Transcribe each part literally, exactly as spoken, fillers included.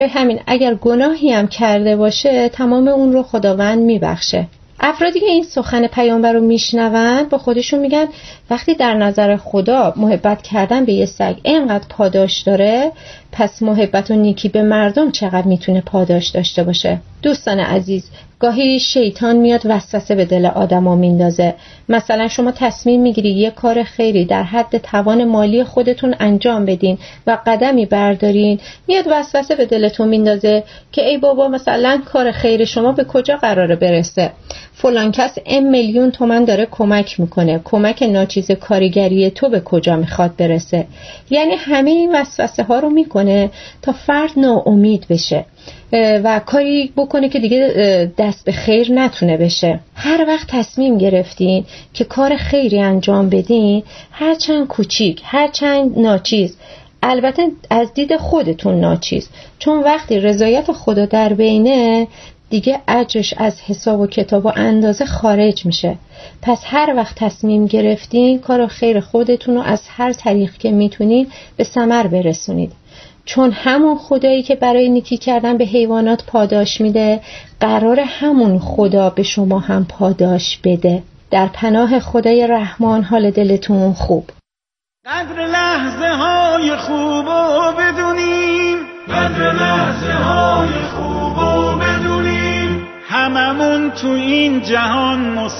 همین اگر گناهی هم کرده باشه تمام اون رو خداوند میبخشه. افرادی که این سخن پیامبر رو میشنون با خودشون میگن وقتی در نظر خدا محبت کردن به یه سگ اینقدر پاداش داره، پس محبت و نیکی به مردم چقدر میتونه پاداش داشته باشه. دوستان عزیز، گاهی شیطان میاد وسوسه به دل آدما میندازه. مثلا شما تصمیم میگیری یه کار خیری در حد توان مالی خودتون انجام بدین و قدمی بردارین، میاد وسوسه به دلتون میندازه که ای بابا مثلا کار خیر شما به کجا قراره برسه؟ فلان کس ام میلیون تومن داره کمک میکنه، کمک ناچیز کارگری تو به کجا میخواد برسه؟ یعنی همه این وسوسه ها رو میکنه تا فرد ناامید بشه و کاری بکنه که دیگه دست به خیر نتونه بشه. هر وقت تصمیم گرفتین که کار خیری انجام بدین، هرچند کوچیک، هرچند ناچیز، البته از دید خودتون ناچیز، چون وقتی رضایت خدا در بینه دیگه اجرش از حساب و کتاب و اندازه خارج میشه. پس هر وقت تصمیم گرفتین کار خیر خودتون رو از هر طریق که میتونین به ثمر برسونید، چون همون خدایی که برای نیکی کردن به حیوانات پاداش میده قرار همون خدا به شما هم پاداش بده. در پناه خدای رحمان حال دلتون خوب. قدر لحظه های خوب و بدونیم، قدر لحظه های خوب و بدونیم، هممون تو این جهان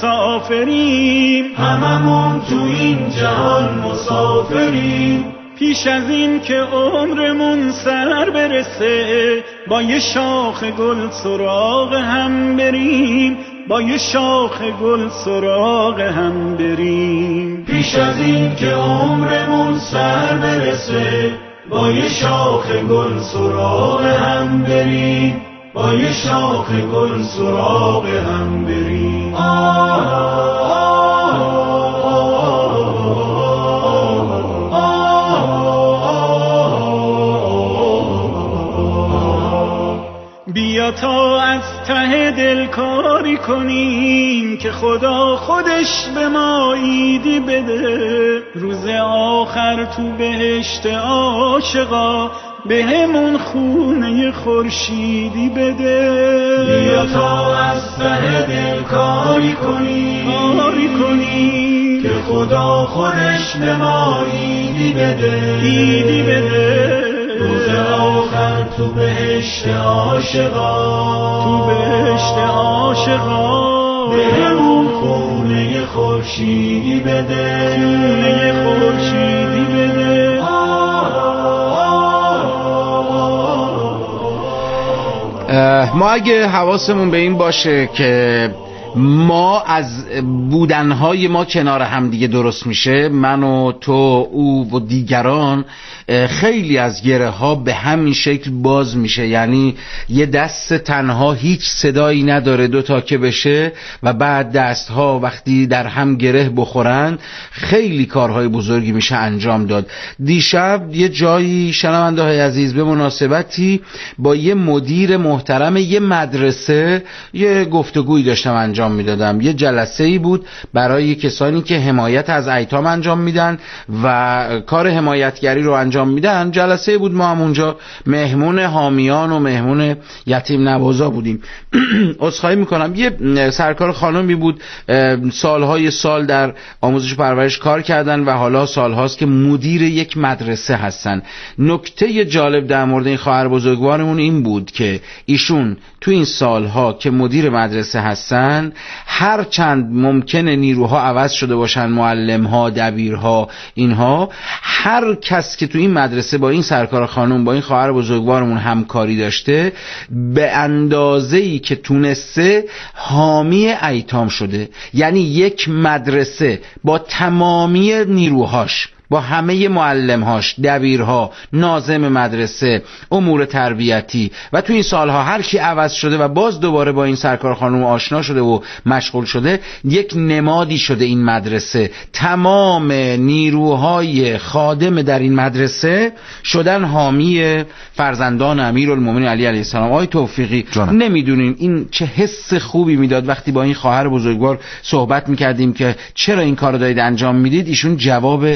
مسافریم، هممون تو این جهان مسافریم. پیش از این که عمرمون سر برسه با یه شاخ گل سراغ هم بریم، با یه شاخ گل سراغ هم بریم. پیش از این که عمرمون سر برسه با یه شاخ گل سراغ هم بریم، با یه شاخ گل سراغ هم بریم. آه بیا تا از ته دل کاری کنیم که خدا خودش به ما ایدی بده، روز آخر تو بهشت عاشقا به همون خونه خورشیدی بده. بیا تا از ته دل کاری کنیم، کاری کنیم که خدا خودش به ما ایدی بده، ایدی بده، روز آخر تو بهشت عاشقا، تو بهشت عاشقا به همون خونه خورشیدی بده، خونه خورشیدی بده. ما اگه حواسمون به این باشه که ما از بودنهای ما کنار هم دیگه درست میشه، من و تو، او و دیگران، خیلی از گره ها به همین شکل باز میشه. یعنی یه دست تنها هیچ صدایی نداره دو تا که بشه و بعد دست ها وقتی در هم گره بخورن خیلی کارهای بزرگی میشه انجام داد. دیشب یه جایی شنونده های عزیز به مناسبتی با یه مدیر محترم یه مدرسه یه گفتگویی داشتم انجام میدادم. یه جلسه ای بود برای کسانی که حمایت از ایتام انجام میدن و کار حمایتگری رو انجام میدن. جلسه بود، ما هم اونجا مهمون حامیان و مهمون یتیم نوازا بودیم. عذرخواهی میکنم، یه سرکار خانمی بود، سالهای سال در آموزش و پرورش کار کردن و حالا سالهاست که مدیر یک مدرسه هستن. نکته جالب در مورد این خواهر بزرگوارمون این بود که ایشون تو این سالها که مدیر مدرسه هستن، هر چند ممکنه نیروها عوض شده باشن، معلمها، دبیرها، اینها، هر کس که تو این مدرسه با این سرکار خانم، با این خواهر بزرگوارمون همکاری داشته، به اندازه‌ای که تونسته حامی ایتام شده. یعنی یک مدرسه با تمامی نیروهاش، با همه معلمهاش، دبیرها، ناظم مدرسه، امور تربیتی و تو این سالها هر کی عوض شده و باز دوباره با این سرکار خانم آشنا شده و مشغول شده، یک نمادی شده این مدرسه. تمام نیروهای خادم در این مدرسه شدن حامی فرزندان امیرالمومنین علی علیه السلام. آقای توفیقی، نمیدونین این چه حس خوبی میداد وقتی با این خواهر بزرگوار صحبت میکردیم که چرا این کارو دارید انجام میدید. ایشون جواب خیلی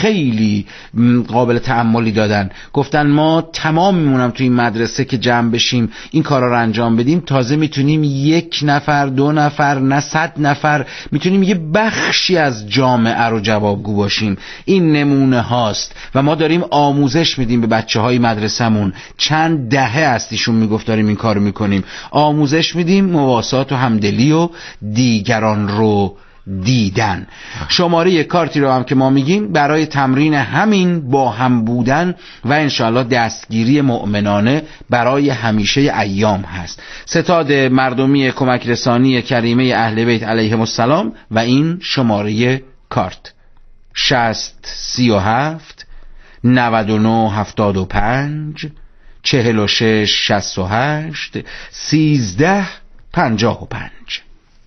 خیلی قابل تأملی دادن. گفتن ما تمام میمونم تو این مدرسه که جمع بشیم این کارا رو انجام بدیم، تازه میتونیم یک نفر دو نفر نه صد نفر میتونیم یه بخشی از جامعه رو جوابگو باشیم. این نمونه هاست و ما داریم آموزش میدیم به بچه های مدرسمون. چند دهه است ایشون میگفت داریم این کار میکنیم، آموزش میدیم مواسات و همدلی و دیگران رو دیدن. شماره کارتی رو هم که ما میگیم برای تمرین همین با هم بودن و انشاءالله دستگیری مؤمنانه برای همیشه ایام هست. ستاد مردمی کمک رسانی کریمه اهل بیت علیهم السلام و این شماره کارت شصت سی و هفت نود و نه هفتاد و پنج چهل و شش شصت و هشت سیزده پنجاه و پنج.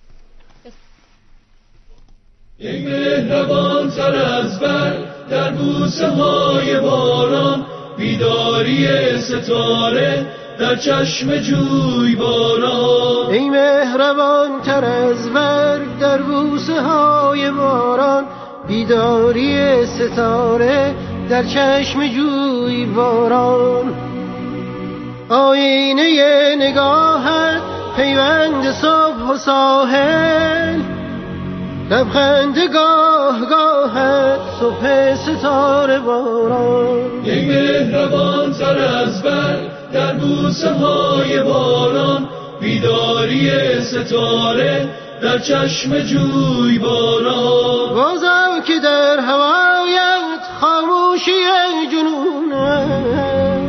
ای مهربان تر از بر در بوسه های باران، بیداری ستاره در چشم جوی باران. ای مهربان تر از بر در بوسه های باران، بیداری ستاره در چشم جوی باران. آینه نگاهت پیوند صبح و ساحل، لبخند گاه گاهت صبح ستاره باران. ای مهربان تر از بر در بوسه های باران، بیداری ستاره در چشم جوی باران. بازم که در هوایت خاموشی جنونه،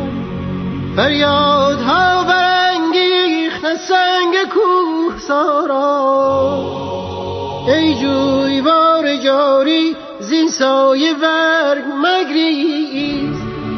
فریادها برانگیخت سنگ کوه سارا. ای جویبار جاری زین سایه برگ مگریز،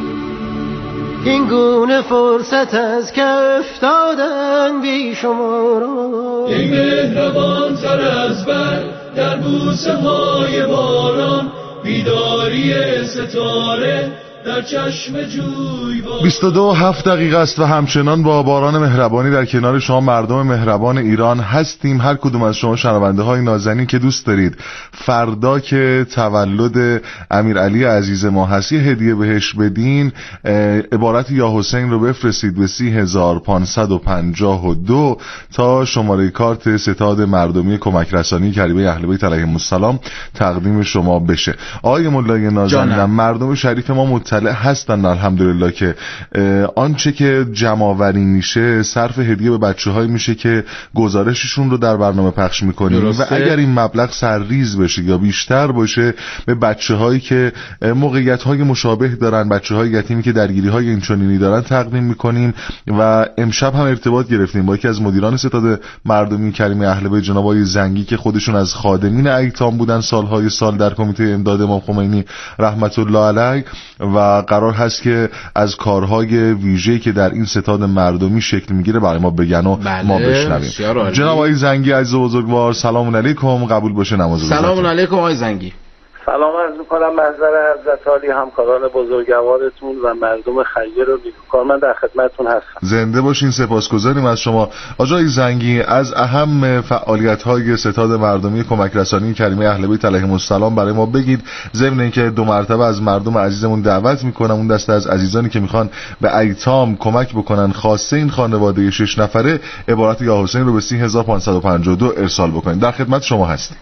این گونه فرصت از کف دادن بی شمارا. ای مهربان تر از بر در بوسه های باران، بیداری ستاره در چشم جوی باران. بیست و دو هفت دقیقه است و همچنان با باران مهربانی در کنار شما مردم مهربان ایران هستیم. هر کدوم از شما شنونده های نازنین که دوست دارید فردا که تولد امیرعلی عزیز ما هست یه هدیه بهش بدین، عبارت یا حسین رو بفرستید به سی هزار پانصد و پنجاه و دو تا شماره کارت ستاد مردمی کمک رسانی کریمه اهل بیت علیهم السلام تقدیم شما بشه. آقای مولای نازنین، مردم شریف ما مطلع هستن الحمدلله که آنچه که جمع آوری میشه صرف هدیه به بچه‌های میشه که گزارششون رو در برنامه پخش میکنیم و اگر این مبلغ سرریز بشه یا بیشتر باشه به بچه‌هایی که موقعیت‌های مشابه دارن، بچه‌های یتیمی که درگیری‌های اینچنینی دارن تقدیم میکنیم. و امشب هم ارتباط گرفتیم با یکی از مدیران ستاد مردمی کریمه اهل بیت جناب آقای زنگی که خودشون از خادمین ایتام بودن سالهای سال در کمیته امداد امام خمینی رحمت الله علیه و قرار هست که از کارهای ویژه‌ای که در این ستاد مردمی شکل میگیره برای ما بگن و بله، ما بشنویم. جناب آقای زنگی عزیز و بزرگوار، سلام علیکم، قبول باشه نماز بزرگ. سلام علیکم آقای زنگی. سلام عرض می‌کنم محضر حضرت عالی، همکاران بزرگوارتون و مردم خیر و نیکوکار، من در خدمتتون هستم. زنده باشین، سپاسگزاریم از شما. آقای زنگی، از اهم فعالیت‌های ستاد مردمی کمک رسانی کریمه اهل بیت علیهم السلام برای ما بگید، ضمن اینکه دو مرتبه از مردم عزیزمون دعوت می‌کنم اون دسته از عزیزانی که می‌خوان به ایتام کمک بکنن خاصه این خانواده شش نفره عبارت یا حسین رو به سی هزار پانصد و پنجاه و دو ارسال بکنید. در خدمت شما هستیم.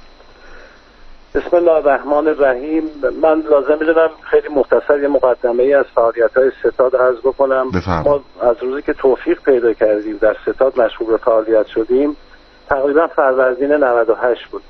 بسم الله الرحمن الرحیم. من لازم می‌دونم خیلی مختصر یه مقدمه ای از فعالیت‌های ستاد عرض بکنم. بفهم. ما از روزی که توفیق پیدا کردیم در ستاد مشغول به فعالیت شدیم تقریبا فروردین نود و هشت بود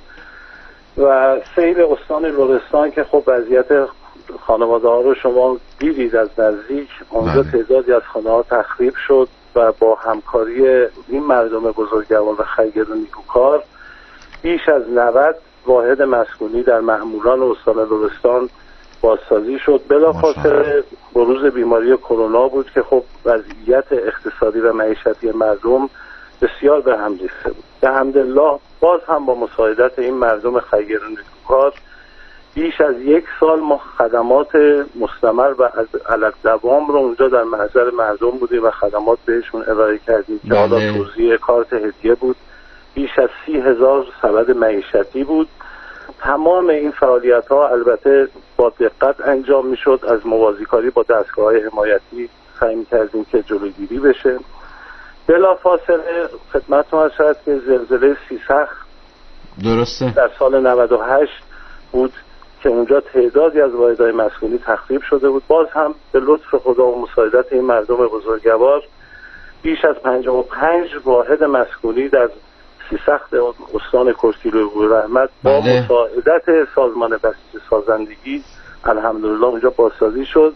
و سیل استان لرستان که خب وضعیت خانواده‌ها رو شما دیدید از نزدیک، اونجا تعدادی از خانه‌ها تخریب شد و با همکاری این مردم بزرگوار و خیر و نیکوکار بیش از نود واحد مسکونی در مأموران استان لرستان بازسازی شد. بلافاصله بروز بیماری کرونا بود که خب وضعیت اقتصادی و معیشتی مردم بسیار به هم ریخته بود. به حمدالله باز هم با مساعدت این مردم خیر و نیکوکار بیش از یک سال ما خدمات مستمر و علل دوام رو اونجا در محضر مردم بودیم و خدمات بهشون ارائه کردیم که حالا توزیع کارت هدیه بود، بیش از سی هزار سبد معیشتی بود. تمام این فعالیت ها البته با دقت انجام می شد. از موازیکاری با دستگاه های حمایتی سعی می کردیم که جلوگیری بشه. بلا فاصله خدمتتون عرض شد که زلزله سیسخ درسته در سال نود و هشت بود که اونجا تعدادی از واحدهای مسکونی تخریب شده بود. باز هم به لطف خدا و مساعدت این مردم بزرگوار بیش از پنجاه و پنج واحد مسکونی در سیسخت استان کرسیل و بورحمت با بله. مساعدت سازمان بسیج سازندگی الحمدلله اونجا بازسازی شد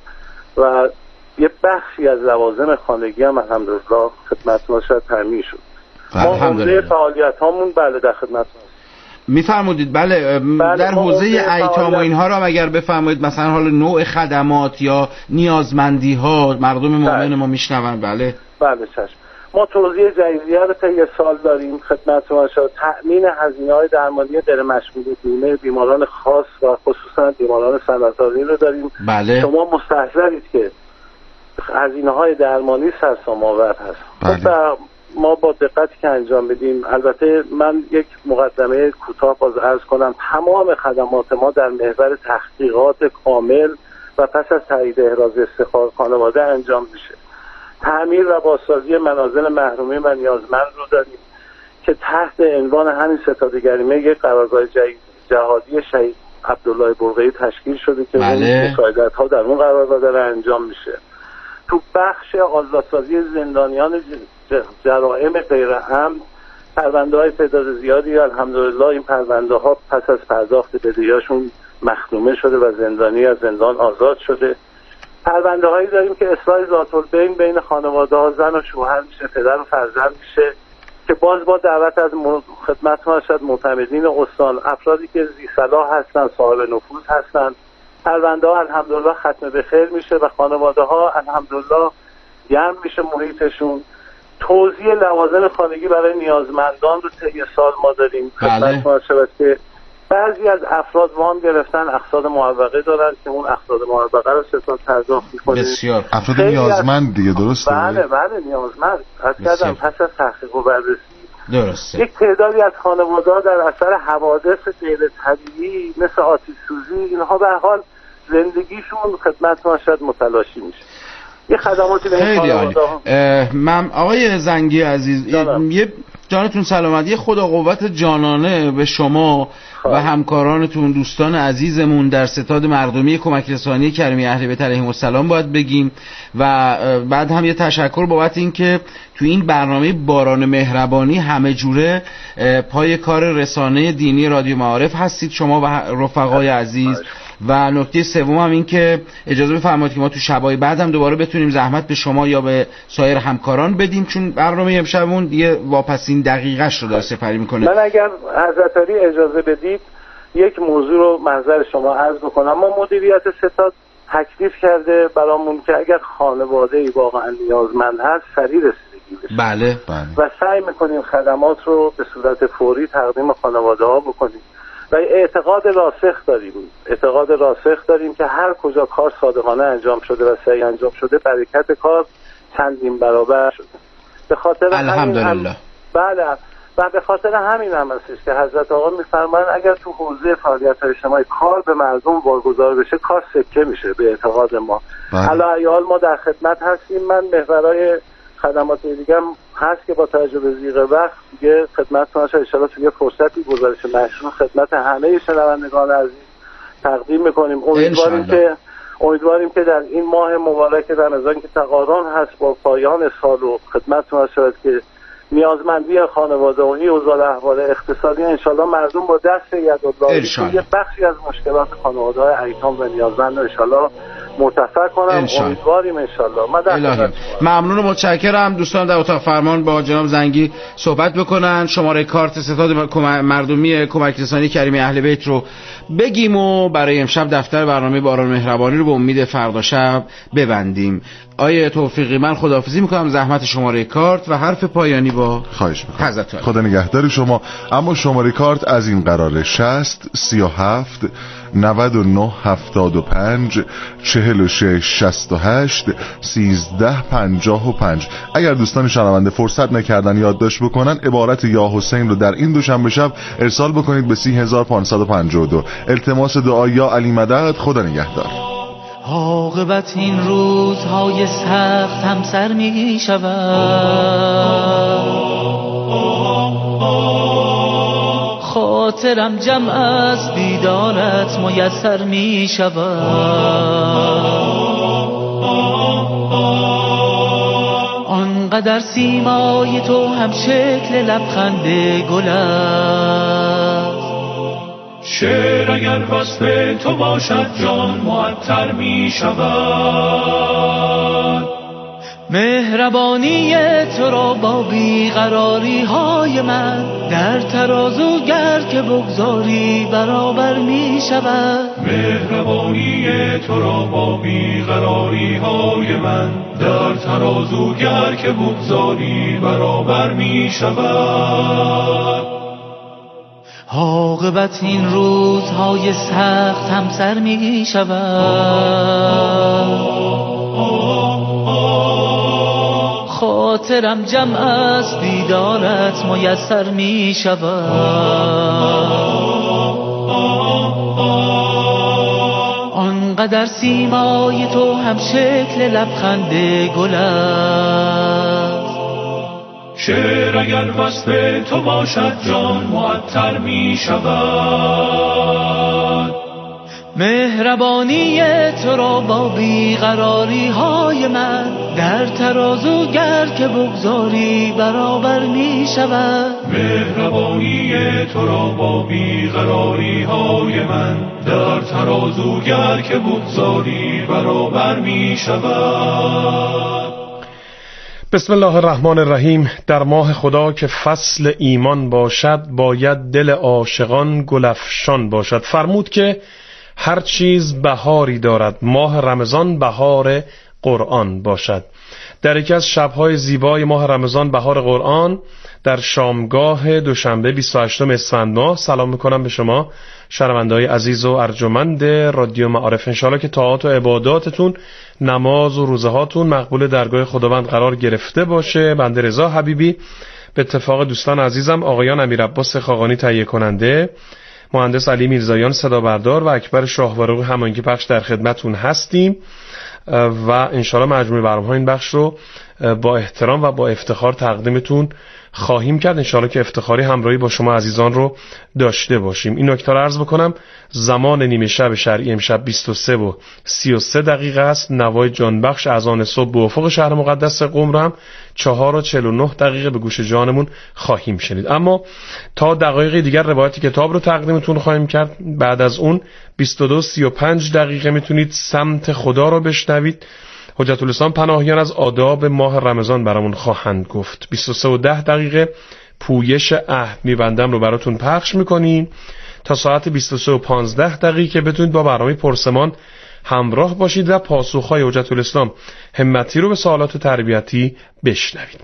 و یه بخشی از لوازم خانگی هم الحمدلله خدمتتون شد تعمیر شد. ما حوزه فعالیت هامون بله در خدمتتون میفرمودید. بله, بله در حوزه ایتام و اینها را اگر بفرمایید مثلا حالا نوع خدمات یا نیازمندی ها مردم مؤمن ما میشنون. بله بله چشم. ما توزیع جایزیه رو تا یه سال داریم خدمتتون شد. تأمین هزینه‌های درمانی غیر مشمول بیمه بیماران خاص و خصوصا بیماران سرطانی رو داریم. بله. شما مستحضرید که هزینه‌های درمانی سرسام‌آور هست. بله. خب ما با دقتی که انجام بدیم. البته من یک مقدمه کوتاه باز عرض کنم. تمام خدمات ما در محور تحقیقات کامل و پس از تایید احراز استخراج خانواده انجام میشه. تعمیر و بازسازی منازل محرومین و نیازمند رو داریم که تحت عنوان همین ستاد گریمه یک قرارگاه جهادی شهید عبدالله برقعی تشکیل شده که بله. مساعدت ها در اون قرارگاه داره انجام میشه. تو بخش آزادسازی زندانیان جرائم غیر امن پرونده های تعداد زیادی الحمدلله این پرونده ها پس از پرداخت بدهیاشون مختومه شده و زندانی از زندان آزاد شده. پرونده هایی داریم که اصلاح ذات البین بین خانواده ها زن و شوهر میشه، پدر و فرزند میشه که باز با دعوت از خدمتتون شد معتمدین استان، افرادی که ذی صلاح هستن، صاحب نفوذ هستن، پرونده ها الحمدلله ختم به خیر میشه و خانواده ها الحمدلله گرم میشه محیطشون. توزیع لوازم خانگی برای نیازمندان رو طی سال ما داریم. خدمتتون شد که بعضی از افراد وام گرفتن اقساط معوقه دارن که اون اقساط معوقه رو ستاد پرداخت می‌کنیم. بسیار افراد نیازمند دیگه درسته؟ بله بله نیازمند. از کردم پس از تحقیق و بررسی درسته. یک تعدادی از خانواده‌ها در اثر حوادث غیر طبیعی مثل آتش سوزی اینها به هر حال زندگیشون خدمتتون شد متلاشی میشه. یه خدماتی به این خانواده‌ها. من آقای زنگی عزیز جانم. یه جانتون سلامت. یه خدا قوت جانانه به شما خواهد. و همکارانتون دوستان عزیزمون در ستاد مردمی کمک رسانی کریمی اهل بیت علیهم السلام باید بگیم و بعد هم یه تشکر بابت این که تو این برنامه باران مهربانی همه جوره پای کار رسانه دینی رادیو معارف هستید شما و رفقای عزیز. و نکته سوم هم این که اجازه بفرمایید که ما تو شبای بعد هم دوباره بتونیم زحمت به شما یا به سایر همکاران بدیم چون برنامه امشبمون دیگه واپسین دقیقش رو داره سپری میکنه. من اگر حضرت علی اجازه بدید یک موضوع رو محضر شما عرض بکنم. ما مدیریت ستاد تکلیف کرده برامون که اگر خانواده‌ای واقعا نیازمند هست سریع رسیدگی بشه. بله بله. و سعی میکنیم خدمات رو به صورت فوری تقدیم خانواده‌ها بکنیم. و اعتقاد راسخ داریم اعتقاد راسخ داریم که هر کجا کار صادقانه انجام شده و صحیح انجام شده برکت کار چندین برابر شده. به خاطر الحمدلله همین هم... بله و به خاطر همین هم هستش که حضرت آقا میفرمایند اگر تو حوزه فعالیت‌های اجتماعی کار به مردم واگذار بشه کار سکه میشه به اعتقاد ما. علی حال ما در خدمت هستیم. من محورای خدمات دیگه هم هست که با توجه به ضیق وقت دیگه خدمتتون ان شاءالله توی فرصتی گزارش مشروع خدمت همه شنوندگان عزیز تقدیم میکنیم. امیدواریم که امیدواریم که در این ماه مبارک رمضان که تقارن هست با پایان سال و خدمتتون ان شاءالله که نیازمندی خانواده و اوضاع احوال اقتصادی ان شاءالله مردم با دست یدالله یه بخشی از مشکلات خانواده‌های ایتام و نیازمند ان شاءالله مرتفع کنم. امیدواریم ان شاءالله. ممنون و متشکرم. دوستان در اتاق فرمان با جناب زنگی صحبت بکنن. شماره کارت ستاد مردمی کمک رسانی کریمی اهل بیت رو بگیم و برای امشب دفتر برنامه باران مهربانی رو به امید فردا شب ببندیم. آیه توفیقی من خداحافظی میکنم. زحمت شماره کارت و حرف پایانی با خواهش میکنم. حضرت خدا نگهدار شما. اما شماره کارت از این قراره: شصت سی و هفت نود و نه هفتاد و پنج چهل و شش شصت و هشت سیزده پنجاه و پنج. اگر دوستان شنونده فرصت نکردن یادداشت بکنن، عبارت یا حسین رو در این دوشنبه شب ارسال بکنید به سی هزار و پانصد و پنجاه و دو. التماس دعا یا علی مدد. خدا نگهدار. عاقبت این روزهای سخت هم سر می شود، خاطرم جمع از دیدارت میسر می شود. آنقدر سیمای تو هم شکل لبخند گل است، شعر اگر وصف تو باشد جان معطر می شود. مهربانی تو را با بیقراری های من در ترازو گر که بگذاری برابر می شود. مهربانی تو را با بیقراری های من در ترازو گر که بگذاری برابر می شود. عاقبت این روزهای سخت هم سر می شود، خاطرم جمع از دیدارت میسر می شود. آنقدر سیمای تو هم شکل لبخند گل است، شعر اگر وصف تو باشد جان معطر می شود. مهربانی تو را با بیقراری های من در ترازو گر که بگذاری برابر می شود. مهربانی تو را با بیقراری های من در ترازو گر که بگذاری برابر می شود. بسم الله الرحمن الرحیم. در ماه خدا که فصل ایمان باشد، باید دل عاشقان گلفشان باشد. فرمود که هر چیز بهاری دارد، ماه رمضان بهار قرآن باشد. در یکی از شب‌های زیبای ماه رمضان بهار قرآن، در شامگاه دوشنبه بیست و هشتم اسفند ماه، سلام میکنم به شما شنونده‌های عزیز و ارجمند رادیو معارف. انشالله که طاعات و عباداتتون، نماز و روزه هاتون مقبول درگاه خداوند قرار گرفته باشه. بنده رضا حبیبی به اتفاق دوستان عزیزم آقایان امیر عباس خاقانی تهیه کننده، مهندس علی میرزایان صدا بردار و اکبر شاهوارقی هماهنگ پخش در خدمتون هستیم و انشالله مجموع برنامه‌ها این بخش رو با احترام و با افتخار تقدیمتون خواهیم کرد. انشالله که افتخاری همراهی با شما عزیزان رو داشته باشیم. این نکته رو عرض بکنم: زمان نیمه شب شرعی امشب بیست و سه و سی و سه دقیقه است. نوای جانبخش اذان صبح به افق شهر مقدس قم رو هم چهار و چهل و نه دقیقه به گوش جانمون خواهیم شنید. اما تا دقایق دیگر روایت کتاب رو تقدیمتون خواهیم کرد. بعد از اون بیست و دو و سی و پنج دقیقه میتونید سمت خدا رو بشنوید. حجت الاسلام پناهیان از آداب ماه رمضان برامون خواهند گفت. بیست و سه و ده دقیقه پویش عهد میبندم رو براتون پخش میکنیم تا ساعت بیست و سه و پانزده دقیقه که بتونید با برنامه پرسمان همراه باشید و پاسخهای حجت الاسلام همتی رو به سوالات تربیتی بشنوید.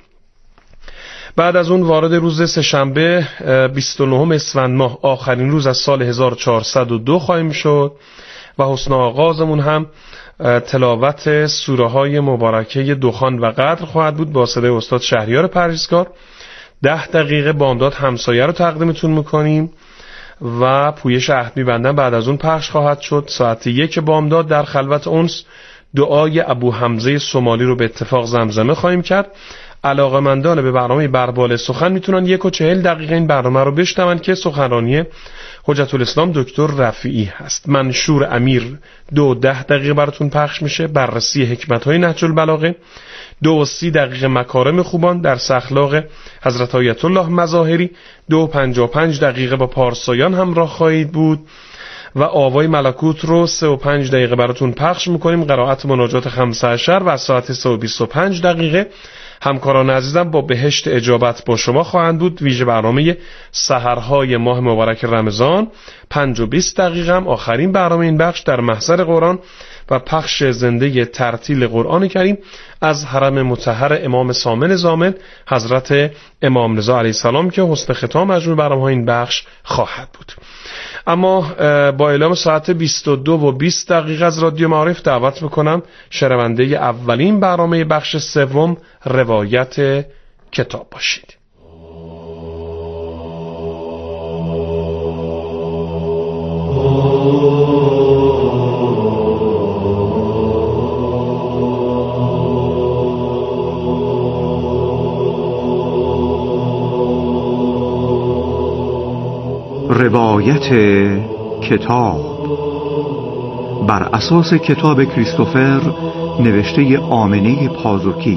بعد از اون وارد روز سه‌شنبه بیست و نهم اسفند ماه، آخرین روز از سال هزار و چهارصد و دو خواهیم شد و حسن آغازمون هم تلاوت سوره های مبارکه دخان و قدر خواهد بود با صدای استاد شهریار پرهیزکار. ده دقیقه بامداد همسایه رو تقدیمتون میکنیم و پویش عهد میبندن بعد از اون پخش خواهد شد. ساعت یک بامداد در خلوت انس دعای ابو حمزه سومالی رو به اتفاق زمزمه خواهیم کرد. علاقه‌مندان به برنامه بربال سخن میتونن یک و چهل دقیقه این برنامه رو بشنون که سخنرانی حجت الاسلام دکتر رفیعی هست. منشور امیر دو ده دقیقه براتون پخش میشه. بررسی حکمت‌های نهج البلاغه. دو و سی دقیقه مکارم خوبان در اخلاق حضرت آیت الله مظاهری. دو و پنجاه و پنج دقیقه با پارسایان همراه خواهید بود و آوای ملکوت رو سه و پنج دقیقه براتون پخش میکنیم. قرائت مناجات خمسه عشر و ساعت سه و بیست و پنج دقیقه همکاران عزیزم با بهشت اجابت با شما خواهند بود. ویژه برنامه سحرهای ماه مبارک رمضان پنج و بیست دقیقه هم آخرین برنامه این بخش در محضر قرآن و پخش زنده ترتیل قرآن کریم از حرم مطهر امام صامل ضامن حضرت امام رضا علیه السلام که حسن ختام مجموع برنامه‌های این بخش خواهد بود. اما با اعلام ساعت بیست و دو و بیست دقیقه از رادیو معارف دعوت میکنم شنونده اولین برنامه بخش سوم روایت کتاب باشید. روایت کتاب بر اساس کتاب کریستوفر نوشته آمنه پازوکی.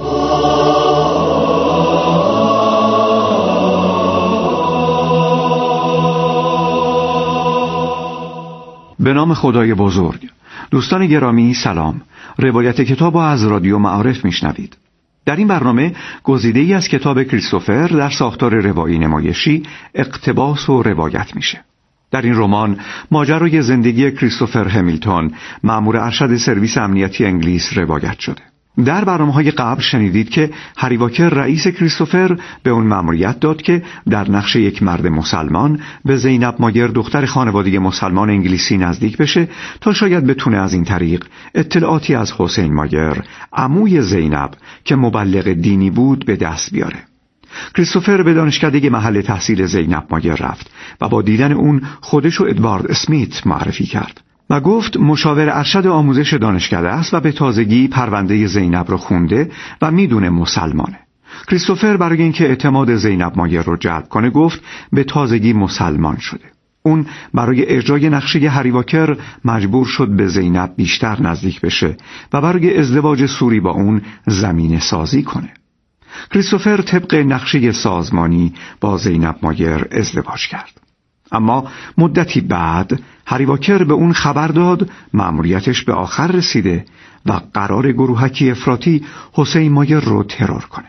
به نام خدای بزرگ. دوستان گرامی سلام. روایت کتاب را از رادیو معارف میشنوید. در این برنامه گزیده‌ای از کتاب کریستوفر در ساختار روایی نمایشی اقتباس و روایت میشه. در این رمان ماجرای زندگی کریستوفر همیلتون، مأمور ارشد سرویس امنیتی انگلیس روایت شده. در برنامه‌های قبل شنیدید که هری واکر رئیس کریستوفر به اون مأموریت داد که در نقش یک مرد مسلمان به زینب مایر دختر خانواده مسلمان انگلیسی نزدیک بشه تا شاید بتونه از این طریق اطلاعاتی از حسین مایر عموی زینب که مبلغ دینی بود به دست بیاره. کریستوفر به دانشکده محل تحصیل زینب مایر رفت و با دیدن اون خودشو ادوارد اسمیت معرفی کرد و گفت مشاور ارشد آموزش دانشکده است و به تازگی پرونده زینب رو خونده و میدونه مسلمانه. کریستوفر برای اینکه اعتماد زینب مایر رو جلب کنه گفت به تازگی مسلمان شده. اون برای اجرای نقشه هری واکر مجبور شد به زینب بیشتر نزدیک بشه و برای ازدواج سوری با اون زمینه سازی کنه. کریستوفر طبق نقشه سازمانی با زینب مایر ازدواج کرد. اما مدتی بعد هری واکر به اون خبر داد مأموریتش به آخر رسیده و قرار گروهکی افراطی حسین مایر رو ترور کنه.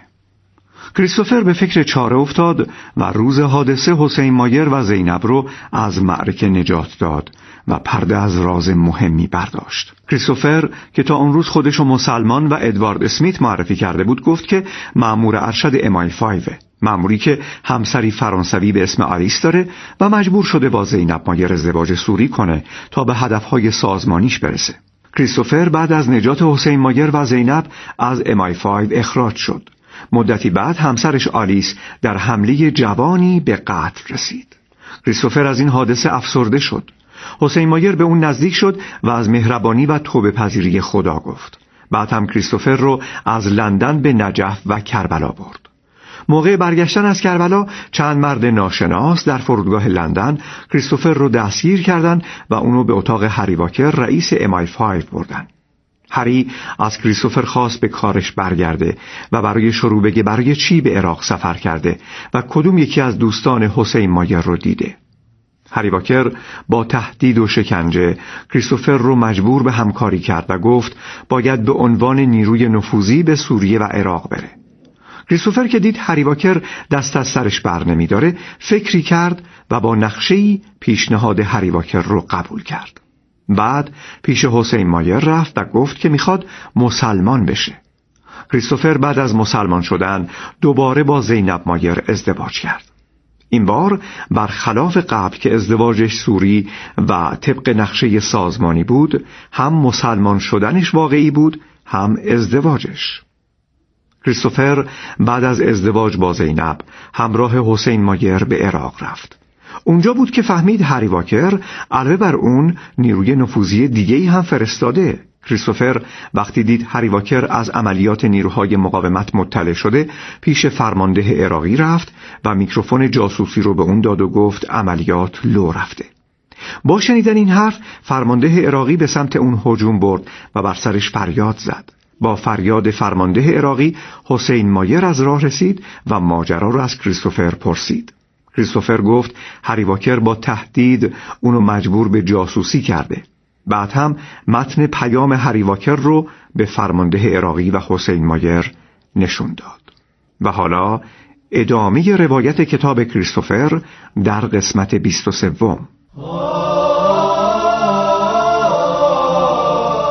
کریستوفر به فکر چاره افتاد و روز حادثه حسین مایر و زینب رو از معرکه نجات داد و پرده از راز مهمی برداشت. کریستوفر که تا اون روز خودشو مسلمان و ادوارد اسمیت معرفی کرده بود گفت که مأمور ارشد ام آی پنج، مأموری که همسری فرانسوی به اسم آلیس داره و مجبور شده با زینب مایر ازدواج سوری کنه تا به هدفهای سازمانیش برسه. کریستوفر بعد از نجات حسین مایر و زینب از ام آی پنج اخراج شد. مدتی بعد همسرش آلیس در حمله جوانی به قتل رسید. کریستوفر از این حادثه افسرده شد. حسین مایر به اون نزدیک شد و از مهربانی و توبه پذیری خدا گفت. بعد هم کریستوفر رو از لندن به نجف و کربلا برد. موقع برگشتن از کربلا چند مرد ناشناس در فرودگاه لندن کریستوفر رو دستگیر کردند و اونو به اتاق هری واکر رئیس ام آی پنج بردن. هری از کریستوفر خواست به کارش برگرده و برای شروع بگه برای چی به عراق سفر کرده و کدوم یکی از دوستان حسین مایر رو دیده. هری واکر با تهدید و شکنجه کریستوفر رو مجبور به همکاری کرد و گفت باید به عنوان نیروی نفوذی به سوریه و عراق بره. کریستوفر که دید هری واکر دست از سرش بر نمی داره فکری کرد و با نقشه‌ای پیشنهاد هری واکر رو قبول کرد. بعد پیش حسین مایر رفت و گفت که میخواد مسلمان بشه. کریستوفر بعد از مسلمان شدن دوباره با زینب مایر ازدواج کرد. این بار برخلاف قبل که ازدواجش سوری و طبق نقشه سازمانی بود، هم مسلمان شدنش واقعی بود هم ازدواجش. کریستوفر بعد از ازدواج با زینب همراه حسین مایر به عراق رفت. اونجا بود که فهمید هری واکر علاوه بر اون نیروی نفوذی دیگه‌ای هم فرستاده. کریستوفر وقتی دید هری واکر از عملیات نیروهای مقاومت مطلع شده پیش فرمانده عراقی رفت و میکروفون جاسوسی رو به اون داد و گفت عملیات لو رفته. با شنیدن این حرف فرمانده عراقی به سمت اون هجوم برد و بر سرش فریاد زد. با فریاد فرمانده عراقی حسین مایر از راه رسید و ماجرا رو از کریستوفر پرسید. کریستوفر گفت هری واکر با تهدید اونو مجبور به جاسوسی کرده. بعد هم متن پیام هری واکر رو به فرمانده عراقی و حسین مایر نشون داد. و حالا ادامه روایت کتاب کریستوفر در قسمت بیست و سوم.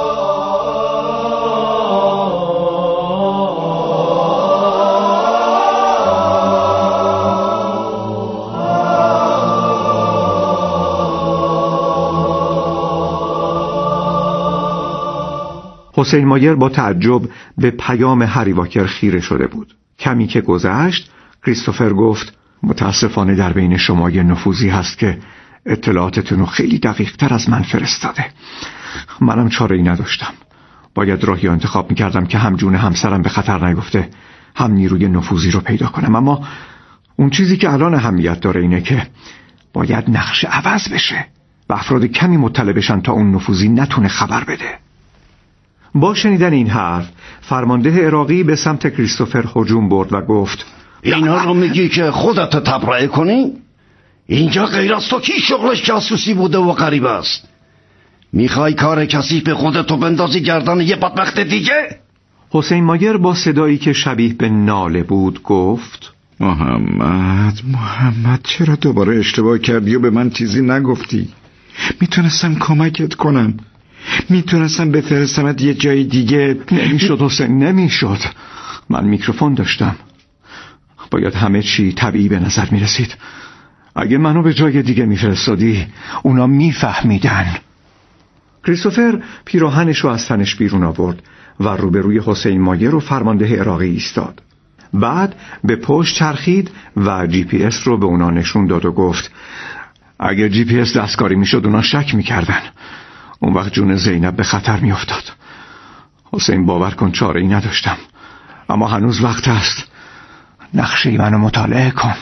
حسین مایر با تعجب به پیام هری واکر خیره شده بود. کمی که گذشت کریستوفر گفت متاسفانه در بین شما یه نفوذی هست که اطلاعاتتون رو خیلی دقیق تر از من فرستاده. منم چاره ای نداشتم. باید راهی انتخاب میکردم که هم جون همسرم به خطر نیفته، هم نیروی نفوذی رو پیدا کنم. اما اون چیزی که الان اهمیت داره اینه که باید نقشه عوض بشه و افراد کمی مطلع بشن تا اون نفوذی نتونه خبر بده. با شنیدن این حرف فرمانده عراقی به سمت کریستوفر هجوم برد و گفت اینا رو میگی که خودت تبرئه کنی؟ اینجا غیر از تو کی شغلش جاسوسی بوده و غریب است؟ میخوای کار کثیف خودتو بندازی گردن یه بدبخت دیگه؟ حسین مایر با صدایی که شبیه به ناله بود گفت محمد محمد چرا دوباره اشتباه کردی و به من چیزی نگفتی؟ میتونستم کمکت کنم، میتونستم بفرستمت یه جای دیگه. نمیشد حسین، نمیشد. من میکروفون داشتم، باید همه چی طبیعی به نظر میرسید. اگه منو به جای دیگه میفرستادی اونا میفهمیدن. کریستوفر پیراهنش رو از تنش بیرون آورد و روبروی حسین مایر و فرمانده عراقی ایستاد. بعد به پشت چرخید و جی پی اس رو به اونا نشون داد و گفت اگه جی پی اس دستکاری میشد اونا شک میکردن. اون وقت جون زینب به خطر میافتاد. حسین باور کن چاره ای نداشتم، اما هنوز وقت است. نقشه منو مطالعه کن.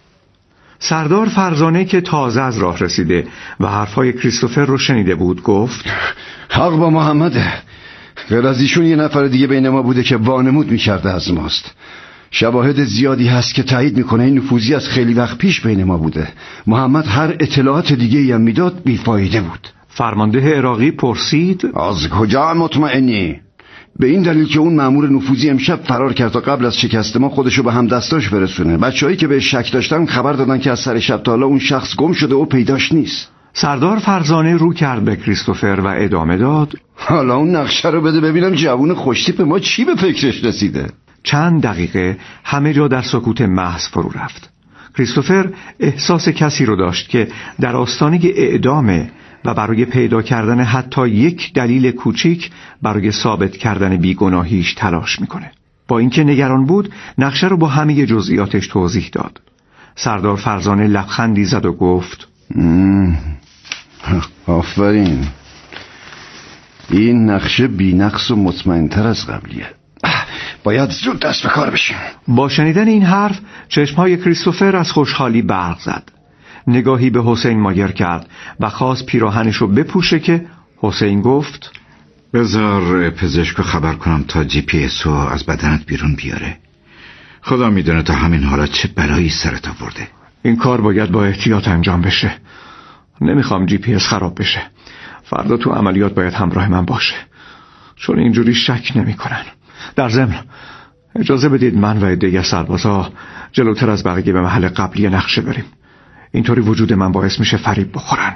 سردار فرزانه که تازه از راه رسیده و حرفای کریستوفر رو شنیده بود گفت حق با محمده. غیر از ایشون یه نفر دیگه بین ما بوده که وانمود میکرده از ماست. شواهد زیادی هست که تایید میکنه این نفوذی از خیلی وقت پیش بین ما بوده. محمد هر اطلاعات دیگه هم میداد بیفایده بود. فرمانده عراقی پرسید از کجا مطمئنی؟ به این دلیل که اون مأمور نفوذی امشب فرار کرد تا قبل از شکست ما خودشو به هم دستاش برسونه. بچه‌هایی که به شک داشتن خبر دادن که از سر شب تا حالا اون شخص گم شده و پیداش نیست. سردار فرزانه رو کرد به کریستوفر و ادامه داد حالا اون نقشه رو بده ببینم جوون خوشتیپ ما چی به فکرش رسیده. چند دقیقه همه جا در سکوت محض فرو رفت. کریستوفر احساس کسی رو داشت که در آستانه اعدامه و برای پیدا کردن حتی یک دلیل کوچیک برای ثابت کردن بیگناهیش تلاش میکنه. با اینکه نگران بود نقشه رو با همه جزئیاتش توضیح داد. سردار فرزانه لبخندی زد و گفت آفرین، این نقشه بی‌نقص و مطمئن‌تر از قبلیه. باید زود دست به کار بشیم. با شنیدن این حرف چشمهای کریستوفر از خوشحالی برق زد. نگاهی به حسین مایر کرد و خواست پیراهنش رو بپوشه که حسین گفت بذار پزشک خبر کنم تا جی پی اس رو از بدنت بیرون بیاره. خدا میدونه تا همین حالا چه بلایی سرت آورده. این کار باید با احتیاط انجام بشه. نمیخوام جی پی اس خراب بشه. فردا تو عملیات باید همراه من باشه، چون اینجوری شک نمی کنن. در ضمن اجازه بدید من و دیگر سربازا جلوتر از بقیه به محل قبلی نقشه بریم. اینطوری وجود من باعث میشه فریب بخورن.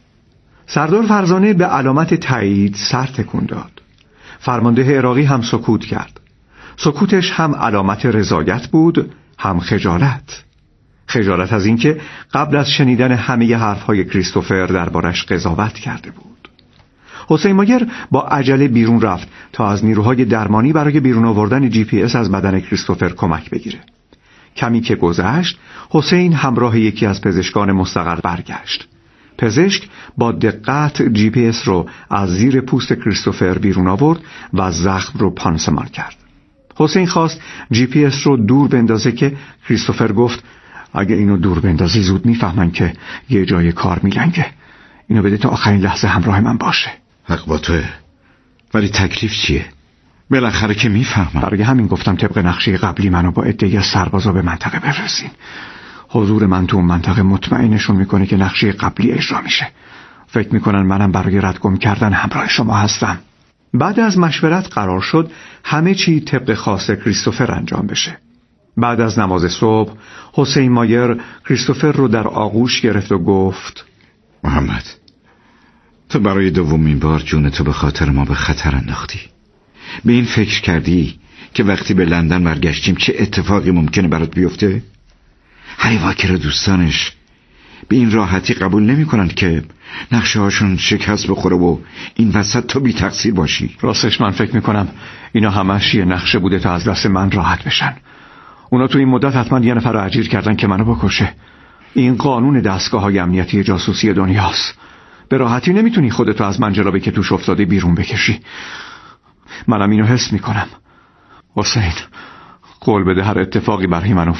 سردار فرزانه به علامت تایید سر تکون داد. فرمانده عراقی هم سکوت کرد. سکوتش هم علامت رضایت بود، هم خجالت. خجالت از اینکه قبل از شنیدن همه حرفهای کریستوفر دربارش قضاوت کرده بود. حسین مایر با عجله بیرون رفت تا از نیروهای درمانی برای بیرون آوردن جی پی اس از بدن کریستوفر کمک بگیره. کمی که گذشت حسین همراه یکی از پزشکان مستقر برگشت. پزشک با دقت جی پی اس رو از زیر پوست کریستوفر بیرون آورد و زخم رو پانسمان کرد. حسین خواست جی پی اس رو دور بندازه که کریستوفر گفت اگه اینو دور بندازی زود میفهمن که یه جای کار میلنگه. اینو بده تا آخرین لحظه همراه من باشه. حق با توه، ولی تکلیف چیه؟ بالاخره که میفهمم. برای همین گفتم طبق نقشه قبلی منو با عده‌ای از سربازا به منطقه بفرستین. حضور من تو اون منطقه مطمئنشون میکنه که نقشه قبلی اجرا میشه. فکر میکنن منم برای ردگم کردن همراه شما هستم. بعد از مشورت قرار شد همه چی طبق خواست کریستوفر انجام بشه. بعد از نماز صبح حسین مایر کریستوفر رو در آغوش گرفت و گفت محمد، تو برای دومین بار جونتو به خاطر ما به خطر انداختی. به این فکر کردی که وقتی به لندن برگشتیم چه اتفاقی ممکنه برات بیفته؟ هری واکر و دوستانش به این راحتی قبول نمی کنند که نقشه هاشون شکست بخوره و این وسط تو بی تقصیر باشی. راستش من فکر می کنم اینا همش یه نقشه بوده تا از دست من راحت بشن. اونا تو این مدت حتما یه نفر رو اجیر کردن که منو بکشه. این قانون دستگاه های امنیتی جاسوسی دنیاست. به راحتی نمیتونی خودتو از منجلابی که توش افتاده بیرون بکشی. منم اینو حس میکنم. حسین قول بده هر اتفاقی برای من افتاد